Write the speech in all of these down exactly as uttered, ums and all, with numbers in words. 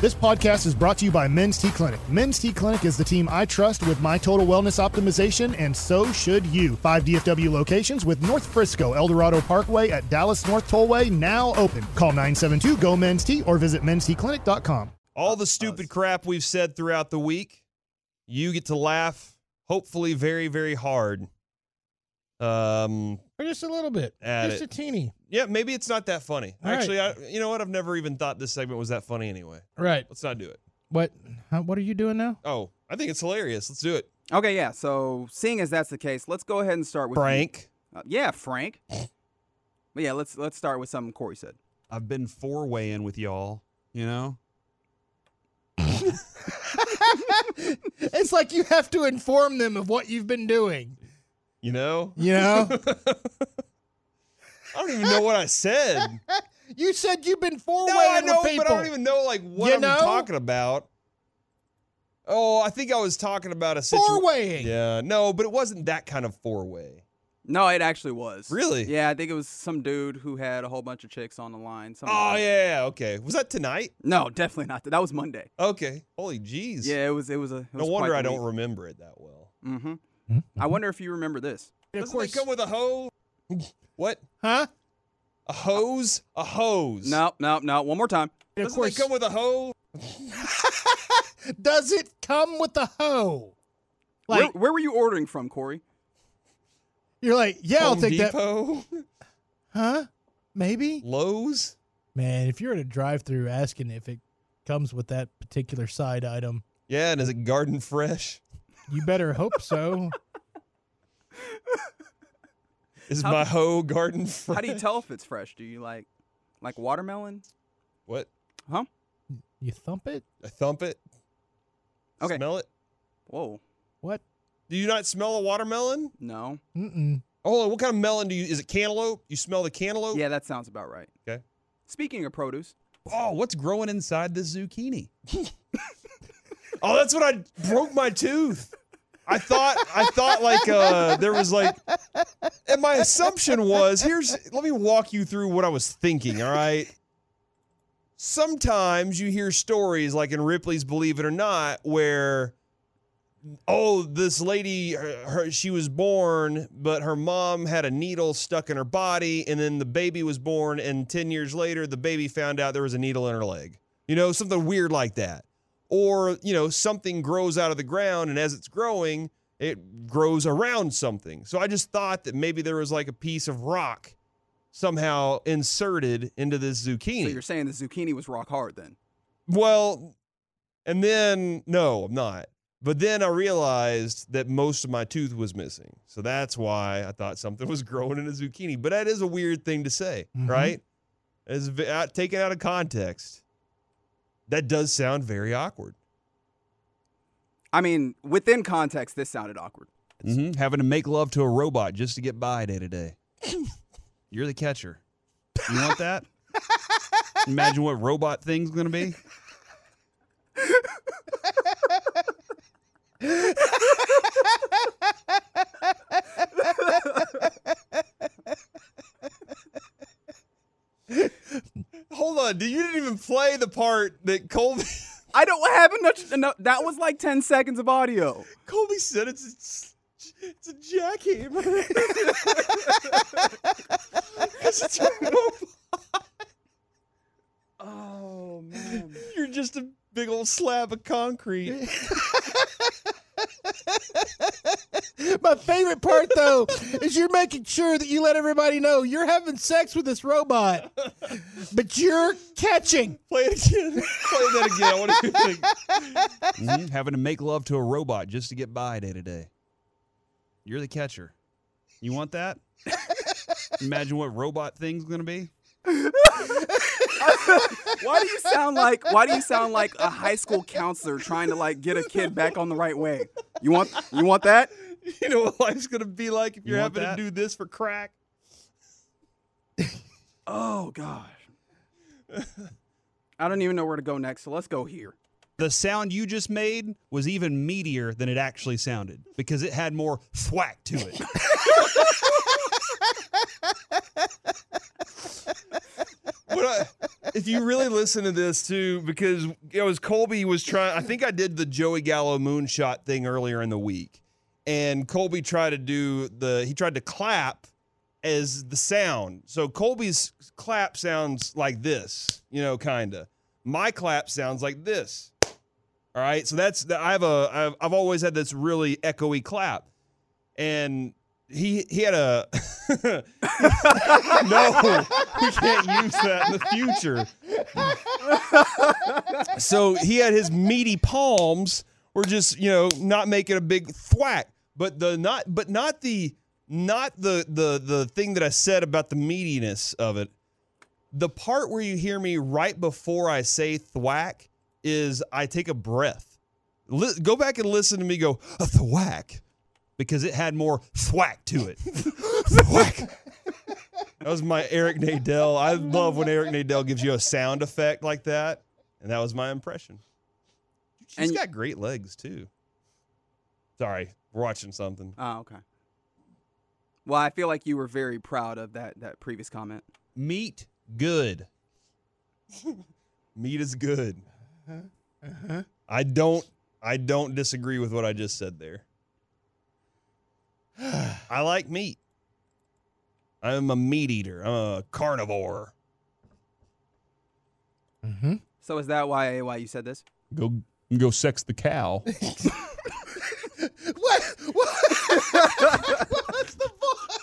This podcast is brought to you by Men's T Clinic. Men's T Clinic is the team I trust with my total wellness optimization, and so should you. Five D F W locations with North Frisco, El Dorado Parkway at Dallas North Tollway now open. Call nine seven two, G O, Men's T or visit mens t clinic dot com. All the stupid crap we've said throughout the week, you get to laugh, hopefully very, very hard. Um, or just a little bit. Just it. a teeny. Yeah, maybe it's not that funny. All Actually, right. I, you know what? I've never even thought this segment was that funny anyway. Right. Let's not do it. What how, What are you doing now? Oh, I think it's hilarious. Let's do it. Okay, yeah. So, seeing as that's the case, let's go ahead and start with Frank. Uh, yeah, Frank. But yeah, let's let's start with something Corey said. I've been four-weighing with y'all, you know? It's like you have to inform them of what you've been doing. You know? You know? I don't even know what I said. You said you've been four No, weighing I know, with people. but I don't even know like what You I'm know? talking about. Oh, I think I was talking about a situation. Four weighing. Yeah, no, but it wasn't that kind of four way. No, it actually was. Really? Yeah, I think it was some dude who had a whole bunch of chicks on the line. something Oh like that. yeah, yeah, okay. Was that tonight? No, definitely not. That was Monday. Okay. Holy jeez. Yeah, it was. It was a. It No was wonder quite I the don't week. remember it that well. Mm-hmm. Mm-hmm. I wonder if you remember this. Of Doesn't course. they come with a hose? What? Huh? A hose? A hose. No, no, no. One more time. Of Doesn't course. they come with a hose? Does it come with a hoe? Like where, where were you ordering from, Corey? you're like, yeah, I'll Home take that. Depot? Huh? Maybe? Lowe's? Man, if you're at a drive-through asking if it comes with that particular side item, Yeah, and is it Garden Fresh? you better hope so. Is How- my hoe Garden Fresh? How do you tell if it's fresh? Do you like, like watermelon? What? Huh? You thump it? I thump it? Okay. Smell it? Whoa. What? Do you not smell a watermelon? No. Mm-mm. Oh, what kind of melon do you? Is it cantaloupe? You smell the cantaloupe? Yeah, that sounds about right. Okay. Speaking of produce, Oh, what's growing inside this zucchini? Oh, that's when I broke my tooth. I thought I thought like uh there was like, and my assumption was, here's let me walk you through what I was thinking. All right. Sometimes you hear stories like in Ripley's Believe It or Not where, oh, this lady, her, her, she was born, but her mom had a needle stuck in her body, and then the baby was born, and ten years later, the baby found out there was a needle in her leg. You know, something weird like that. Or, you know, something grows out of the ground, and as it's growing, it grows around something. So I just thought that maybe there was like a piece of rock somehow inserted into this zucchini. so you're saying the zucchini was rock hard then? Well, and then, no, I'm not. But then I realized that most of my tooth was missing. So that's why I thought something was growing in a zucchini. But that is a weird thing to say, Mhm. right? As v- out- taken out of context, that does sound very awkward. I mean, within context, this sounded awkward. Mm-hmm. Having to make love to a robot just to get by day to day. You're the catcher. You want that? Imagine what robot thing's going to be. Hold on. You didn't even play the part that Colby, I don't have enough. No, that was like ten seconds of audio. Colby said it's, it's, it's a jackhammer. Because it's a robot. Oh man. You're just a big old slab of concrete. My favorite part, though, is you're making sure that you let everybody know you're having sex with this robot, but you're catching. Play it again. Play that again. I want to hear it again. Mm-hmm. Having to make love to a robot just to get by day to day. You're the catcher. You want that? Imagine what robot thing's going to be. Why do you sound like why do you sound like a high school counselor trying to like get a kid back on the right way? You want you want that? You know what life's going to be like if You you're want having that? to do this for crack? Oh gosh. I don't even know where to go next, so let's go here. The sound you just made was even meatier than it actually sounded because it had more thwack to it. What I, if you really listen to this too, because it was Colby was trying. I think I did the Joey Gallo moonshot thing earlier in the week, and Colby tried to do the. He tried to clap as the sound. So Colby's clap sounds like this, you know, kinda. My clap sounds like this. All right, so that's I have a I've, I've always had this really echoey clap, and he he had a no, we can't use that in the future. So he had his meaty palms were just you know not making a big thwack, but the not but not the not the the the thing that I said about the meatiness of it. The part where you hear me right before I say thwack is I take a breath. Li- go back and listen to me go, a thwack, because it had more thwack to it. Thwack. That was my Eric Nadel. I love when Eric Nadel gives you a sound effect like that, and that was my impression. She's And- got great legs, too. Sorry, we're watching something. Oh, okay. Well, I feel like you were very proud of that that previous comment. Meat good. Meat is good. Uh-huh. I don't I don't disagree with what I just said there. I like meat. I'm a meat eater. I'm a carnivore. Mm-hmm. So is that why why you said this? Go go sex the cow. What? What? What's the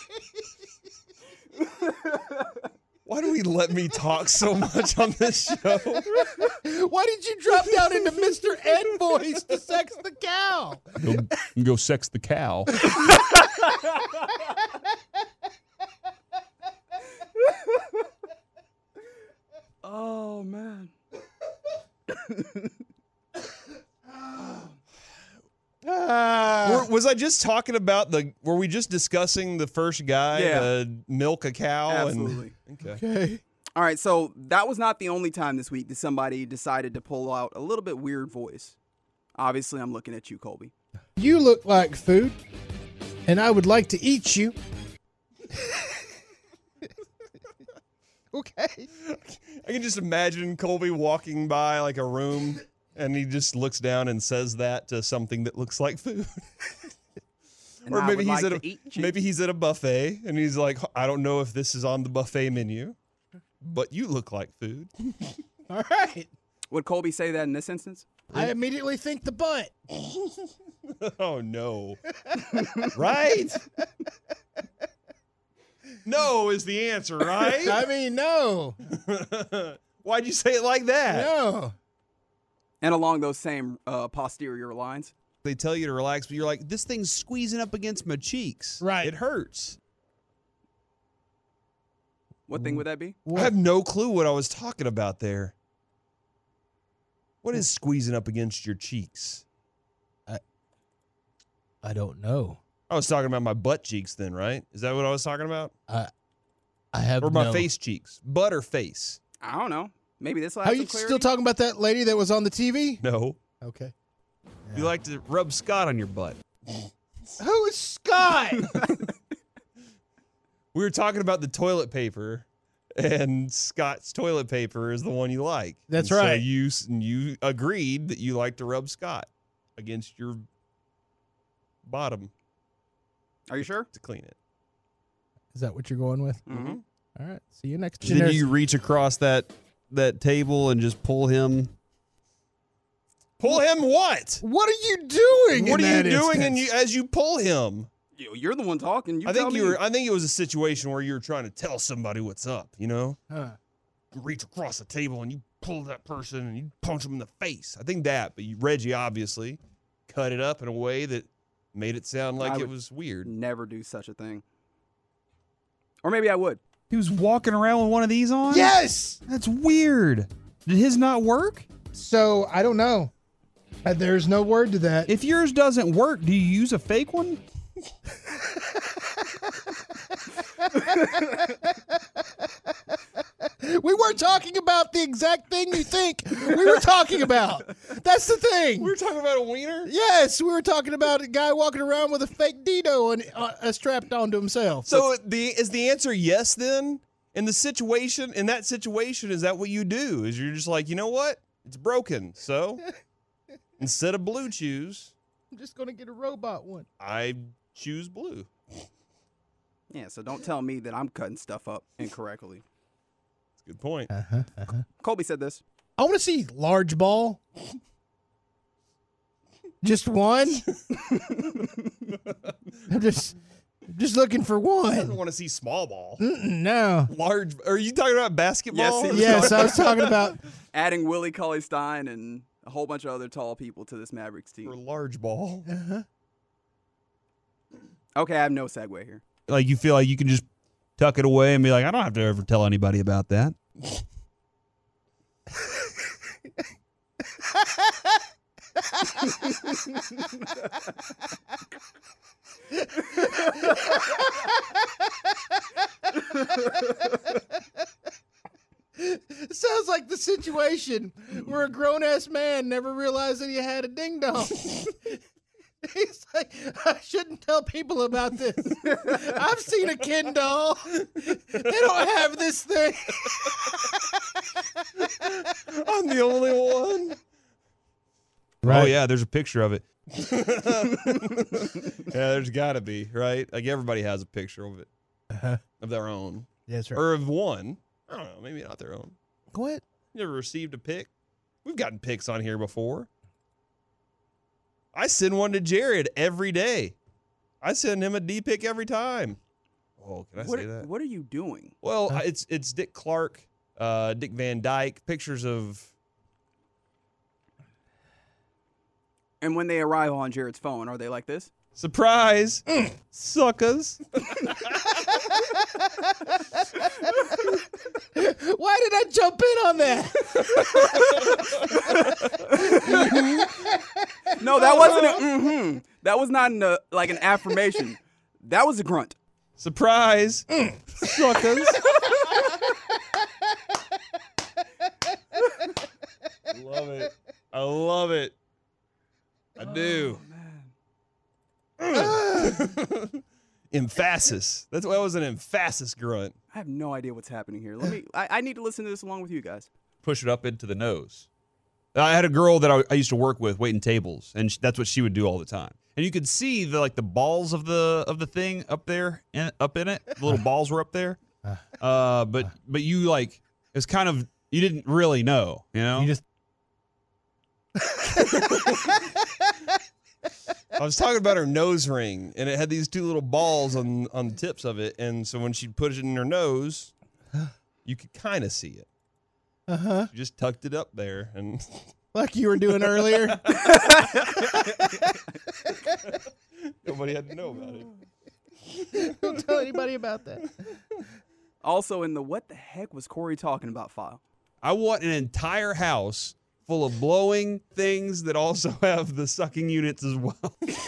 voice? Why do we let me talk so much on this show? Why did you drop down into Mister Ed voice to sex the cow? Go go sex the cow. Oh man. Were- was I just talking about the? Were we just discussing the first guy Yeah. to milk a cow? Absolutely. And, okay. Okay. All right, so that was not the only time this week that somebody decided to pull out a little bit weird voice. Obviously, I'm looking at you, Colby. You look like food, and I would like to eat you. Okay. I can just imagine Colby walking by like a room, and he just looks down and says that to something that looks like food. And Or I maybe would he's like at to a eat you. maybe he's at a buffet, and he's like, I don't know if this is on the buffet menu, but you look like food. All right. Would Colby say that in this instance? I immediately think the butt. Oh no! Right? No is the answer, right? I mean, no. Why'd you say it like that? No. And along those same uh, posterior lines. They tell you to relax, but you're like, this thing's squeezing up against my cheeks. Right. It hurts. What thing would that be? I have no clue what I was talking about there. What is squeezing up against your cheeks? I don't know. I was talking about my butt cheeks then, right? Is that what I was talking about? I have Or my no. face cheeks? Butt or face? I don't know. Maybe this will Are have you some clarity. still talking about that lady that was on the T V? No. Okay. You like to rub Scott on your butt. Who is Scott? We were talking about the toilet paper, and Scott's toilet paper is the one you like. That's And So right. you s- you agreed that you like to rub Scott against your bottom Are you sure? to clean it. Is that what you're going with? Mm-hmm. All right. See you next Did year. you reach across that that table and just pull him? Pull him what? What are you doing? What in are you that doing and instance? you, as you pull him? You, you're the one talking. You I tell think you me. were. I think it was a situation where you were trying to tell somebody what's up. You know, Huh. you reach across the table and you pull that person and you punch them in the face. I think that. But you, Reggie obviously cut it up in a way that made it sound like I it would- was weird. Never do such a thing. Or maybe I would. He was walking around with one of these on? Yes. That's weird. Did his not work? So I don't know. Uh, there's no word to that. If yours doesn't work, do you use a fake one? We weren't talking about the exact thing you think we were talking about. That's the thing. We were talking about a wiener. Yes, we were talking about a guy walking around with a fake Dino and uh, uh, strapped onto himself. So the is the answer yes then? In the situation, in that situation, is that what you do? Is you're just like, you know what? It's broken. So instead of blue chews, I'm just going to get a robot one. I choose blue. Yeah, so don't tell me that I'm cutting stuff up incorrectly. That's a good point. Uh-huh, uh-huh. Colby said this. I want to see large ball. Just one? I'm just just looking for I don't one. want to see small ball. Mm-mm, no. Large. Are you talking about basketball? Yes, he- Yes, I was talking about. Adding Willie Cauley-Stein and a whole bunch of other tall people to this Mavericks For team. large ball. Uh-huh. Okay, I have no segue here. Like you feel like you can just tuck it away and be like, I don't have to ever tell anybody about that. Sounds like the situation where a grown ass man never realized that he had a ding dong. He's like, I shouldn't tell people about this. I've seen a Ken doll. They don't have this thing. I'm the only one. Oh, yeah, there's a picture of it. Yeah, there's got to be, right? Like everybody has a picture of it, Uh-huh. of their own, That's right. or of one. I don't know, maybe not their own. What? You ever received a pic? We've gotten pics on here before. I send one to Jared every day. I send him a D pic every time. Oh, can I What, say that? what are you doing? Well, Huh? it's it's Dick Clark, uh, Dick Van Dyke, pictures of. And when they arrive on Jared's phone, are they like this? Surprise, suckers. Why did I jump in on that? No, that wasn't a mm-hmm. That was not an, uh, like an affirmation. That was a grunt. Surprise, suckers. Love it. I love it. I do. Emphasis. That's why it was an emphasis grunt. I have no idea what's happening here. Let me. I, I need to listen to this along with you guys. Push it up into the nose. I had a girl that I, I used to work with waiting tables, and sh- that's what she would do all the time. And you could see the like the balls of the of the thing up there, in, up in it. The little balls were up there. Uh, but but you like it's kind of you didn't really know, you know. You just I was talking about her nose ring, and it had these two little balls on on the tips of it, and so when she'd put it in her nose, you could kind of see it. uh-huh. She just tucked it up there, and Like you were doing earlier. nobody had to know about it. Don't tell anybody about that. Also, in the what the heck was Corey talking about file? I want an entire house full of blowing things that also have the sucking units as well.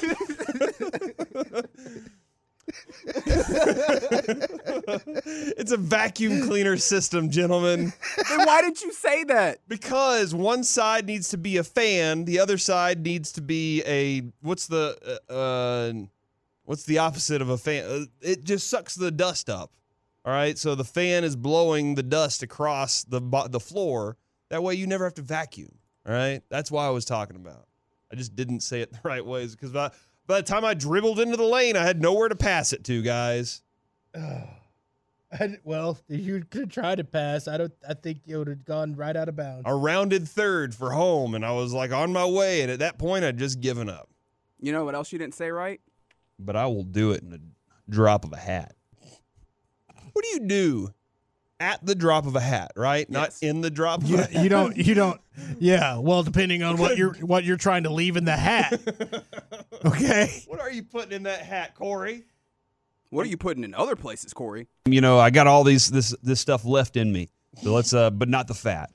It's a vacuum cleaner system, gentlemen. Then why did you say that? Because one side needs to be a fan, the other side needs to be a what's the uh, uh what's the opposite of a fan? Uh, it just sucks the dust up. All right, so the fan is blowing the dust across the bo- the floor. That way, you never have to vacuum. All right, that's why I was talking about. I just didn't say it the right ways because by, by the time I dribbled into the lane, I had nowhere to pass it to, guys. I, well, if you could have tried to pass, I don't. I think it would have gone right out of bounds. A rounded third for home, and I was like on my way. And at that point, I'd just given up. You know what else you didn't say right? But I will do it in a drop of a hat. What do you do at the drop of a hat, right? Not Yes. in the drop of You, a hat. you don't. You don't. Yeah. Well, depending on what you're what you're trying to leave in the hat. Okay. What are you putting in that hat, Corey? What are you putting in other places, Corey? You know, I got all these this this stuff left in me. So let's uh but not the fat.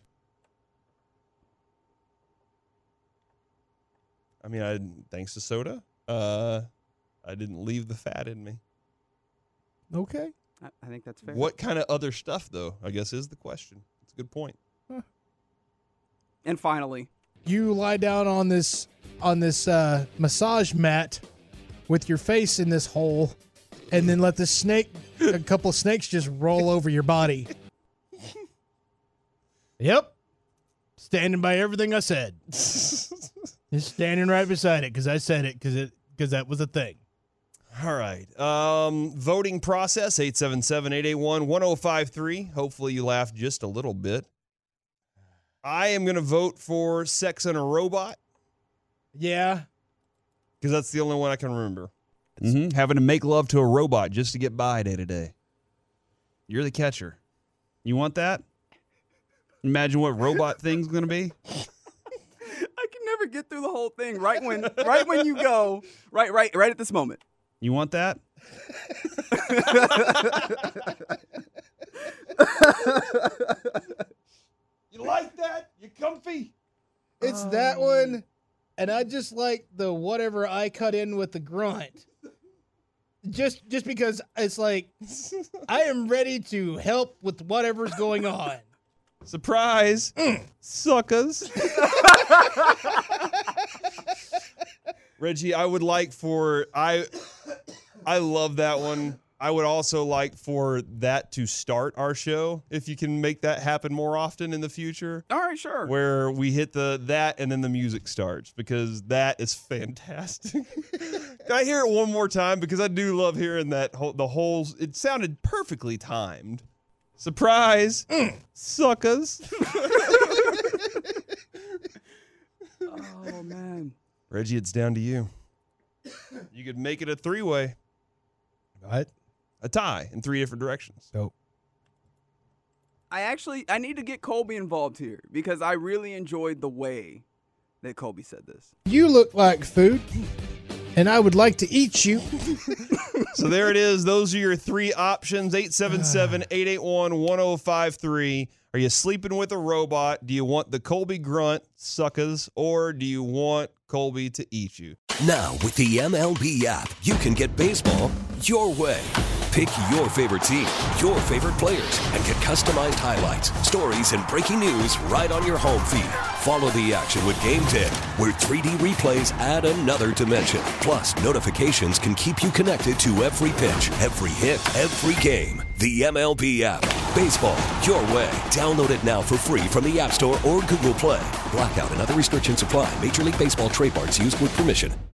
I mean, I thanks to soda, uh, I didn't leave the fat in me. Okay. I, I think that's fair. What kind of other stuff, though? I guess is the question. It's a good point. And finally, You lie down on this on this uh, massage mat with your face in this hole, and then let the snake, a couple snakes just roll over your body. Yep. Standing by everything I said. Just standing right beside it because I said it because it because that was a thing. All right. Um, voting process, eight seven seven, eight eight one, one oh five three. Hopefully you laughed just a little bit. I am going to vote for Sex and a Robot Yeah. because that's the only one I can remember. Mm-hmm. Having to make love to a robot just to get by day to day. You're the catcher. You want that? Imagine what robot thing's going to be. I can never get through the whole thing. Right when, right when you go, right, right, right at this moment. You want that? You like that? You comfy? It's that one, and I just like the whatever I cut in with the grunt. Just just because it's like I am ready to help with whatever's going on. Surprise. Mm. Suckers. Reggie, I would like for I I love that one. I would also like for that to start our show if you can make that happen more often in the future. All right, sure. Where we hit the that and then the music starts because that is fantastic. Can I hear it one more time because I do love hearing that whole, the whole it sounded perfectly timed. Surprise. Mm. Suckers. Oh man. Reggie, it's down to you. You could make it a three-way. What? A tie in three different directions. So I actually I need to get Colby involved here because I really enjoyed the way that Colby said this. you look like food, and I would like to eat you. So there it is. Those are your three options. eight seven seven, eight eight one, one oh five three. Are you sleeping with a robot? Do you want the Colby grunt, suckers, or do you want Colby to eat you? Now, with the M L B app, you can get baseball your way. Pick your favorite team, your favorite players, and get customized highlights, stories, and breaking news right on your home feed. Follow the action with Game ten, where three D replays add another dimension. Plus, notifications can keep you connected to every pitch, every hit, every game. The M L B app. Baseball your way. Download it now for free from the App Store or Google Play. Blackout and other restrictions apply. Major League Baseball trademarks used with permission.